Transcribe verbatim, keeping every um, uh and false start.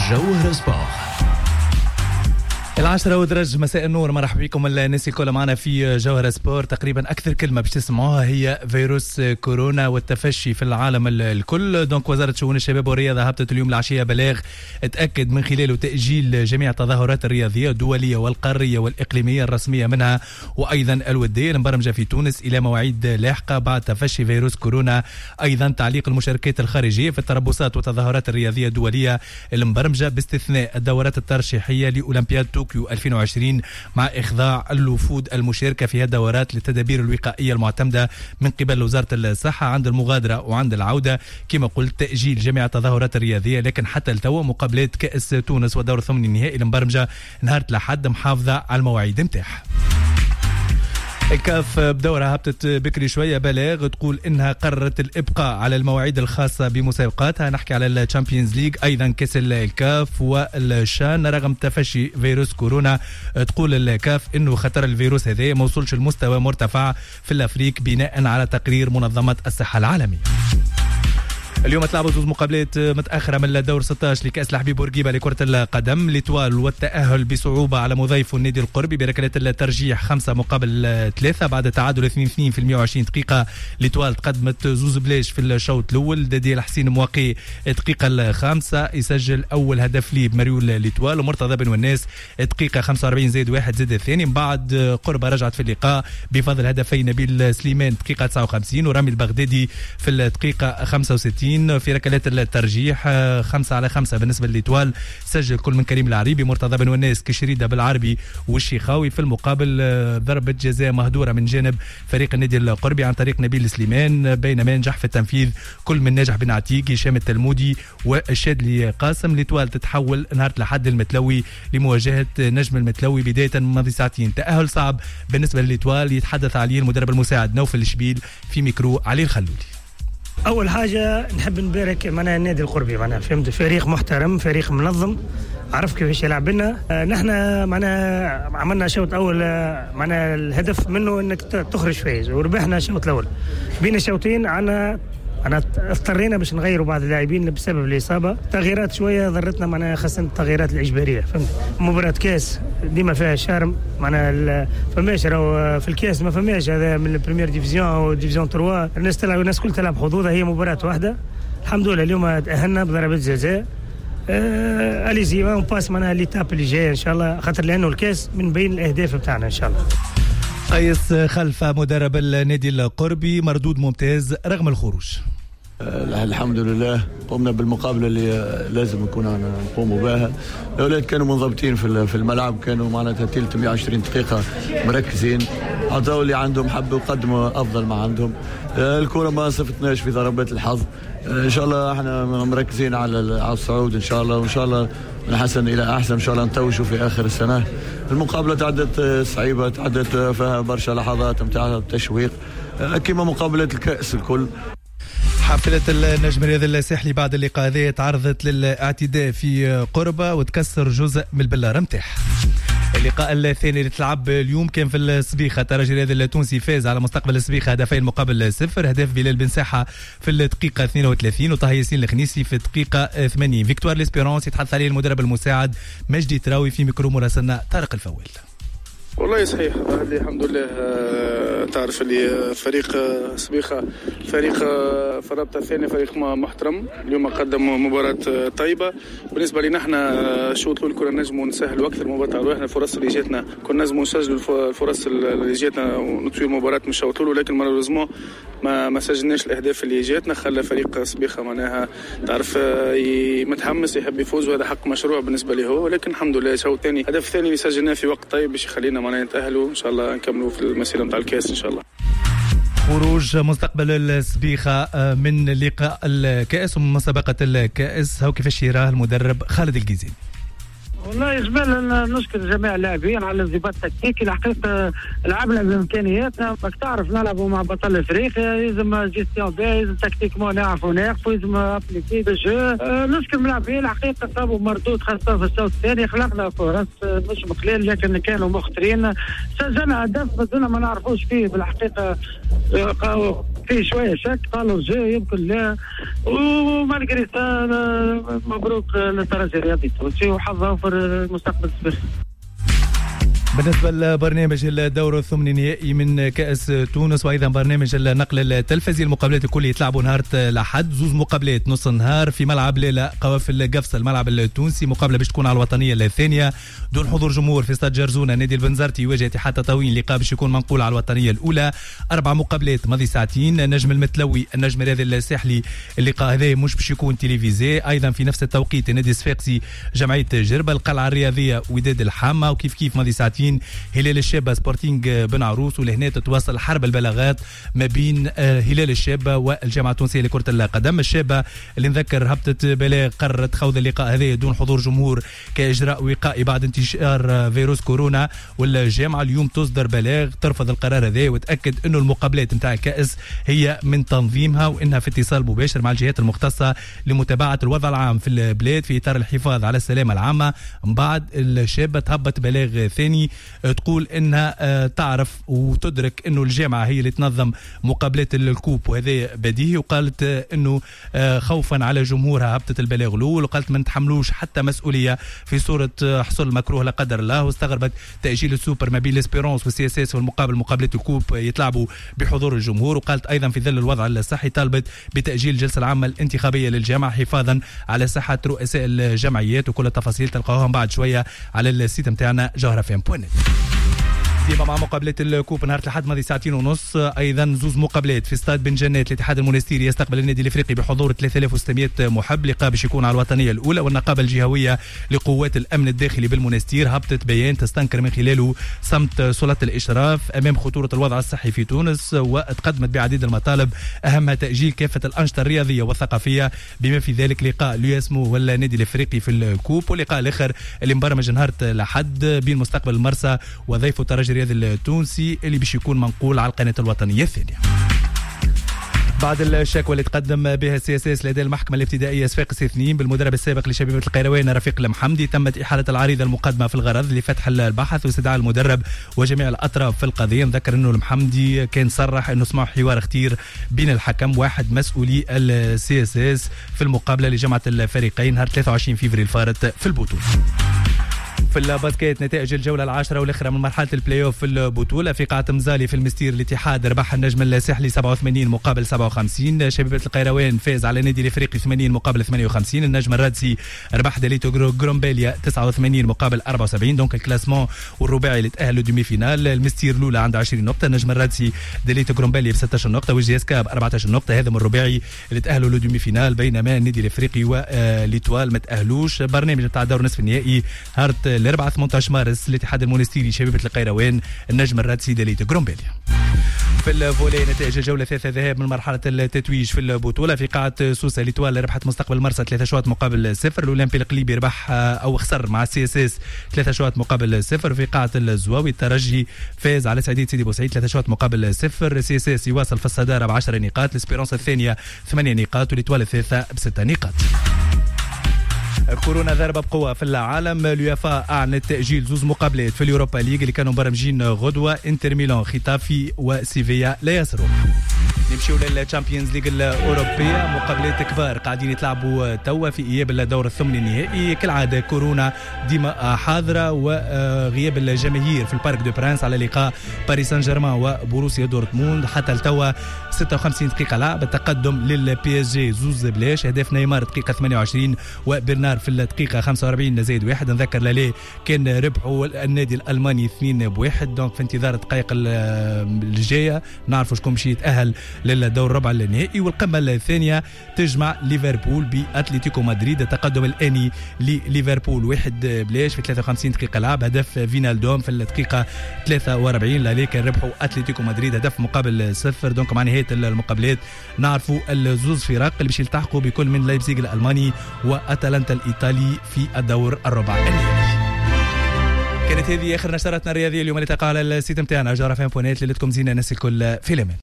جوهر سبور. العشرة ودرج مساء النور، مرحبا بكم الناس الكل معنا في جوهر سبور. تقريبا أكثر كلمة باش تسمعوها هي فيروس كورونا والتفشي في العالم الكل. دونك وزارة شؤون الشباب والرياضة هبطت اليوم العشية بلاغ تأكد من خلاله تأجيل جميع التظاهرات الرياضية الدولية والقارية والإقليمية الرسمية منها وأيضا الودية المبرمجة في تونس إلى مواعيد لاحقة بعد تفشي فيروس كورونا. أيضا تعليق المشاركات الخارجية في التربصات والتظاهرات الرياضية الدولية المبرمجة باستثناء الدورات الترشيحية لأولمبياد طوكيو ألفين وعشرين مع إخضاع الوفود المشاركة في هذه الدورات للتدابير الوقائية المعتمدة من قبل وزارة الصحة عند المغادرة وعند العودة. كما قلت تأجيل جميع التظاهرات الرياضية، لكن حتى التو مقابلات كأس تونس ودور ثمن النهائي المبرمجة نهار الأحد محافظة على المواعيد متاعها. الكاف بدورها هبطت بكري شوية بلاغ تقول إنها قررت الإبقاء على المواعيد الخاصة بمسابقاتها. نحكي على الشامبيونز ليج أيضا كأس الكاف والشان رغم تفشي فيروس كورونا. تقول الكاف إنه خطر الفيروس هذا ما وصلش المستوى مرتفع في الأفريق بناء على تقرير منظمة الصحة العالمية. اليوم تلعبوا زوج مقابلات متأخرة من الدور ستة عشر لكأس الحبيب بورقيبة لكرة القدم. ليتوال والتأهل بصعوبة على مضيفه النادي القربي بركلات الترجيح خمسة مقابل ثلاثة بعد تعادل اثنين اثنين في المئة وعشرين دقيقة. ليتوال تقدمت زوز بلاش في الشوط الأول. دادي الحسين مواقي دقيقة الخامسة يسجل أول هدف لي بمريول ليتوال، ومرتضى بن والناس دقيقة خمسة وأربعين زائد واحد زائد الثاني. من بعد قربة رجعت في اللقاء بفضل هدفين نبيل سليمان دقيقة تسعة وخمسين ورامي البغدادي في الدقيقة خمسة وستين. في ركلات الترجيح خمسة على خمسة بالنسبة للإتوال سجل كل من كريم العريبي مرتضى بن والناس كشريدة بالعربي والشيخاوي. في المقابل ضربة جزاء مهدورة من جانب فريق النادي القربي عن طريق نبيل سليمان، بينما نجح في التنفيذ كل من ناجح بن عتيق هشام التلمودي والشادلي قاسم. الإتوال تتحول نهار الأحد المتلوي لمواجهة نجم المتلوي بداية من ماضي ساعتين. تأهل صعب بالنسبة للإتوال يتحدث عليه المدرب المساعد نوفل الشبيل في ميكرو علي الخلولي. أول حاجة نحب نبارك معنا النادي القربي، معنا فهمت فريق محترم فريق منظم عرف كيفاش يلعب لنا. آه نحن معنا عملنا شوط أول آه معنا الهدف منه أنك تخرج فايز وربحنا الشوط الأول. بين الشوطين عنا أنا اضطرينا باش نغيروا بعض اللاعبين بسبب الإصابة. تغييرات شوية ضرتنا معنا خاصة التغييرات الإجبارية. فهمت مباراة كاس ديما فيها شارم معنا فماش راهو في الكاس ما فماش هذا من البريمير ديفيزيون أو ديفيزيون ثلاثة الناس تلعب الناس كل تلعب حظوظها. هي مباراة واحدة الحمد لله اليوم تأهلنا بضربة جزاء. آه أليزي اون باس معنا ليتاب اللي جاية إن شاء الله خاطر لأنه الكاس من بين الأهداف بتاعنا إن شاء الله. قيس خلف مدرب النادي القربي مردود ممتاز رغم الخروج. الحمد لله قمنا بالمقابلة اللي لازم نكون نقوموا بها. الأولاد كانوا منضبطين في الملعب، كانوا معناتها تلت مئة وعشرين دقيقة مركزين، عطاوا اللي عندهم، حبوا يقدموا أفضل ما عندهم. الكرة ما صفتناش في ضربات الحظ. إن شاء الله احنا مركزين على على الصعود إن شاء الله، وإن شاء الله من حسن إلى أحسن إن شاء الله نتوجوا في آخر السنة. المقابلة تعدت صعيبة، تعدت فيها برشا لحظات متاع تشويق كما مقابلة الكأس الكل. حافلة النجم الرياضي الساحلي بعد اللقاء هذا تعرضت للاعتداء في قربة وتكسر جزء من البلارة متاعها. اللقاء الثاني اللي تلعب اليوم كان في السبيخة. الترجي الرياضي التونسي فاز على مستقبل السبيخة هدفين مقابل صفر. هدف بلال بن ساحة في الدقيقة اثنين وثلاثين وطه ياسين الخنيسي في الدقيقة ثمانين. فيكتوار ليسبيرونس يتحدث عليه المدرب المساعد مجدي تراوي في ميكرو مراسلنا طارق الفوال. والله صحيح اللي الحمد لله تعرف اللي فريق سبيخة فريق في الرابطة الثانية فريق محترم. اليوم قدم مباراة طيبة بالنسبة لنا. احنا شوط الأول كنا نجموا نسهلوا أكثر مباراة على روحنا. الفرص اللي جاتنا كنا نجموا نسجلوا الفرص اللي جاتنا ونطوي المباراة من الشوط الأول، ولكن مالوريزمون ما ما سجلناش الأهداف اللي جاتنا. خلى فريق سبيخة معناها تعرف متحمس يحب يفوز، وهذا حق مشروع بالنسبة له هو. ولكن الحمد لله الشوط الثاني الهدف الثاني اللي سجلناه في وقت طيب باش يخلينا معناها نتأهلوا إن شاء الله نكملوا في المسيرة نتاع الكاس إن شاء الله. خروج مستقبل السبيخة من لقاء الكأس ومن مسابقة الكأس هو كيفاش يراه المدرب خالد الجيزاني؟ والله إجمالا نشكر جميع اللاعبين على الانضباط التكتيكي. الحقيقة لعبنا بإمكانياتنا، راك تعرف نلعبوا مع بطل أفريقيا، لازم جيستيون باهي، لازم تكتيكمون نعرفوا ناقفوا، لازم أبليكي بالجو. نشكر اللاعبين الحقيقة صابوا مردود خاصة في الشوط الثاني. خلقنا فرص مش مقليل لكن كانوا مخطرين. سجلنا هدف بدنا ما نعرفوش فيه بالحقيقة. فيه شويه شك، قالوا رجاء يمكن لا، ومالغري مبروك للترجي الرياضي التونسي وحظه في المستقبل السبيل. بالنسبة لبرنامج الدور الثمن النهائي من كأس تونس وأيضا برنامج النقل التلفزي، المقابلات الكل يتلعبوا نهار الأحد، زوز مقابلات نص النهار في ملعب ليلى قوافل قفصة الملعب التونسي، مقابلة باش تكون على الوطنية الثانية دون حضور جمهور في استاد جرزونة. نادي البنزرتي يواجه اتحاد تطاوين، لقاء باش يكون منقول على الوطنية الأولى. أربع مقابلات ماضي ساعتين، النجم المتلوي النجم الرياضي الساحلي، اللقاء هذا مش باش يكون تلفزيوني. أيضا في نفس التوقيت النادي الصفاقسي جمعية جربة، القلعة الرياضية وداد الحامة، وكيف كيف ماضي ساعتين هلال الشابة سبورتينغ بن عروس. ولهنا تتواصل حرب البلاغات ما بين هلال الشابة والجامعة التونسية لكرة القدم. الشابة اللي نذكر هبطت بلاغ قررت خوض اللقاء هذا دون حضور جمهور كإجراء وقائي بعد انتشار فيروس كورونا، والجامعة اليوم تصدر بلاغ ترفض القرار هذا وتأكد انه المقابلات نتاع الكأس هي من تنظيمها وانها في اتصال مباشر مع الجهات المختصة لمتابعة الوضع العام في البلاد في إطار الحفاظ على السلامة العامة. من بعد الشابة تهبط بلاغ ثاني تقول انها تعرف وتدرك انه الجامعه هي اللي تنظم مقابلات الكوب وهذا بديهي، وقالت انه خوفا على جمهورها هبطت البلاغ الاول، وقالت ما نتحملوش حتى مسؤوليه في صوره حصول مكروه لا قدر الله. واستغربت تاجيل السوبر ما بين الاسبيرونس والسي اس اس والمقابل مقابلات الكوب يتلعبوا بحضور الجمهور. وقالت ايضا في ظل الوضع الصحي طالبت بتاجيل الجلسه العامه الانتخابيه للجامعه حفاظا على صحه رؤساء الجمعيات. وكل التفاصيل تلقاوها بعد شويه على السيت نتاعنا جوهره فام بوينت. ديما مع مقابلات الكوب نهار الأحد ماضي ساعتين ونص، ايضا زوز مقابلات في استاد بن جنات. الاتحاد المونستيري يستقبل النادي الافريقي بحضور ثلاثة آلاف وستمائة محب، لقاء باش يكون على الوطنيه الاولى. والنقابه الجهويه لقوات الامن الداخلي بالمونستير هبطت بيان تستنكر من خلاله صمت سلطه الاشراف امام خطوره الوضع الصحي في تونس، وتقدمت بعديد المطالب اهمها تاجيل كافه الانشطه الرياضيه والثقافيه بما في ذلك لقاء لياسمو والنادي الافريقي في الكوب. واللقاء الاخر اللي مبرمج نهار الاحد بين مستقبل المرسى وضيفه الترجي الرياضي التونسي اللي باش يكون منقول على القناه الوطنيه الثانيه. بعد الشكوى اللي تقدم بها السي اس اس لدى المحكمه الابتدائيه صفاقس اثنين بالمدرب السابق لشبيبه القيروان رفيق المحمدي، تمت احاله العريضه المقدمه في الغرض لفتح البحث واستدعاء المدرب وجميع الاطراف في القضيه. نذكر انه المحمدي كان صرح انه سمع حوار اختير بين الحكم واحد مسؤولي السي اس اس في المقابله لجمعه الفريقين نهار ثلاثة وعشرين فبراير الفارط في البطوله. في الباسكيت نتائج الجولة العاشرة والأخرى من مرحلة البلاي أوف في البطولة. في قاعة مزالي في المستير الاتحاد ربح النجم الساحلي سبعة وثمانين مقابل سبعة وخمسين. شبيبة القيروان فاز على النادي الافريقي ثمانين مقابل ثمانية وخمسين. النجم الرادسي ربح داليتو جرومبيليا تسعة وثمانين مقابل أربعة وسبعين. دونك الكلاسمون والرباعي اللي تأهلوا دومي فينال. المستير الأولى عنده عشرين نقطة، النجم الرادسي داليتو جرومبيليا ب ستة عشر نقطة، وجي اسكا ب أربعة عشر نقطة. هذا من الرباعي اللي تأهلوا لدومي فينال، بينما النادي الافريقي وليتوال ما تأهلوش. برنامج نتاع دور نصف النهائي نهار الأربعاء ثمانية عشر مارس الاتحاد المونستيري شبيبة القيروان النجم الرادسي داليتو جرومبيليا. في الفولي نتائج الجولة ثلاثة ذهاب من مرحلة التتويج في البطولة. في قاعة سوسة ليتوال ربحت مستقبل مرسى ثلاثة شوط مقابل صفر. الأولمبي القليبي ربح أو خسر مع السي اس اس ثلاثة شوط مقابل صفر. في قاعة الزواوي الترجي فاز على سعيدية سيدي بوسعيد ثلاثة شوط مقابل صفر. السي اس اس يواصل في الصدارة بعشر نقاط، الاسبيرونس الثانية ثمانية نقاط، وليتوال الثالثة بستة نقاط. كورونا ضربة بقوة في العالم. اليوفا أعلنت تأجيل زوز مقابلات في اليوروبا ليج اللي كانوا مبرمجين غدوة، انتر ميلان ختافي وسيفيا لا يسروا. نمشيو للتشامبيونز ليج الأوروبية، مقابلات كبار قاعدين يتلعبوا توا في إياب الدور الثمن النهائي. كالعادة كورونا ديما حاضرة وغياب الجماهير في البارك دو برانس على لقاء باريس سان جيرمان وبوروسيا دورتموند. حتى لتوا ستة وخمسين دقيقة لعب، التقدم للبي اس جي زوز بلاش. هدف نيمار دقيقة ثمانية وعشرين وبرنار في الدقيقة خمسة وأربعين زائد واحد. نذكر لالي كان ربحوا النادي الألماني اثنين بواحد. دونك في انتظار الدقائق الجاية نعرفوا شكون باش يتأهل للدور الربع النهائي. والقمة الثانية تجمع ليفربول بأتلتيكو مدريد، التقدم الآني لليفربول واحد بلاش في ثلاثة وخمسين دقيقة لعب. هدف فينالدوم في الدقيقة ثلاثة وأربعين، لكن ربحوا أتلتيكو مدريد هدف مقابل صفر. دونك مع نهاية المقابلات نعرفوا الزوز فرق اللي باش يلتحقوا بكل من لايبزيغ الألماني وأتلانتا الإيطالي في الدور الربع النهائي. كانت هذه آخر نشراتنا الرياضية اليوم اللي تقع على السيت متاعنا جوهرة فام بوينت اللي لكم زينة ناس الكل في الأمان.